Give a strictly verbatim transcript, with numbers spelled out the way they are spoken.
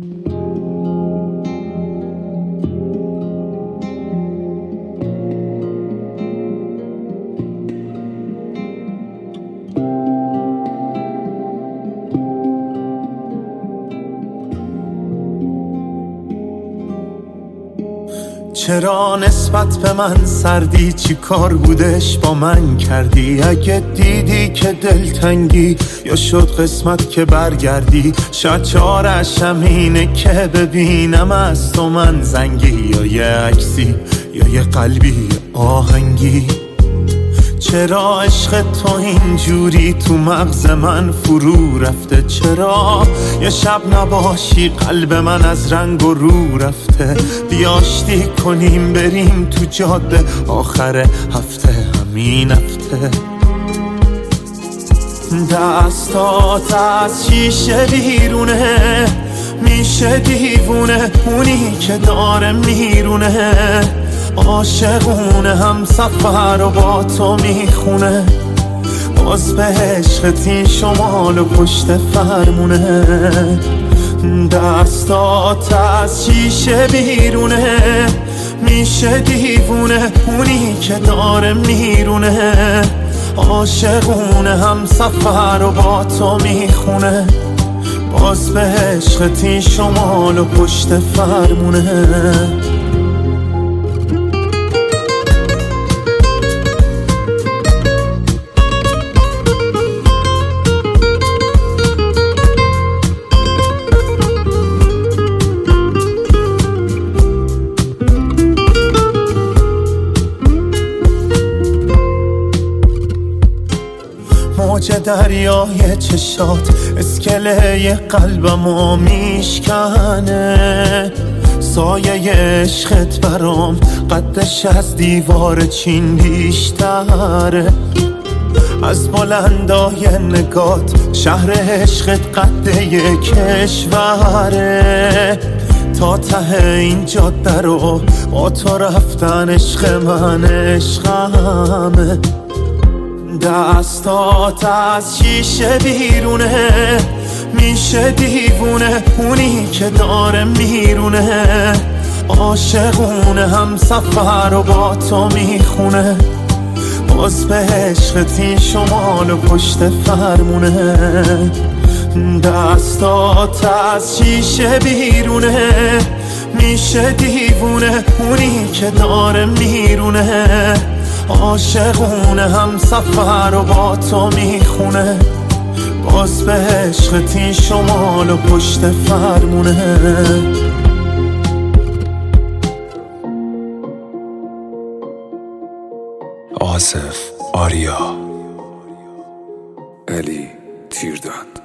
چرا نسبت به من سردی؟ چی کار بودش با من کردی؟ اگه دیدی که دلتنگی یا شد قسمت که برگردی، شاید چارش همینه که ببینم از تو من زنگی، یا یه عکسی یا یه قلبی آهنگی. چرا عشق تو اینجوری تو مغز من فرو رفته؟ چرا یه شب نباشی قلب من از رنگ و رو رفته؟ بیاشتی کنیم بریم تو جاده آخر هفته، همین هفته. دستات از شیشه بیرونه، میشه دیوونه اونی که داره میرونه. عاشقونه هم سفر و با تو میخونه، باز به عشقت این شمال و پشت فرمونه. دستات از شیشه بیرونه، میشه دیوونه اونی که داره میرونه. عاشقونه هم سفر و با تو میخونه، باز به عشقت این شمال و پشت فرمونه. موج دریای چشات اسکله قلبمو میشکنه. سایه عشقت برام قدش از دیوار چین بیشتره. از بلندای نگات شهر عشقت قده یه کشوره. تا ته این جاده رو با تو رفتن عشق من عشقمه. دستات از شیشه بیرونه، میشه دیوونه اونی که داره میرونه. عاشقونه هم سفر و با تو میخونه، باز به عشقت این شمال و پشت فرمونه. دستات از شیشه بیرونه، میشه دیوونه اونی که داره میرونه. عاشقونه هم سفر و با تو میخونه، باز به عشقت این شمال و پشت فرمونه. آصف آریا، علی تیردان.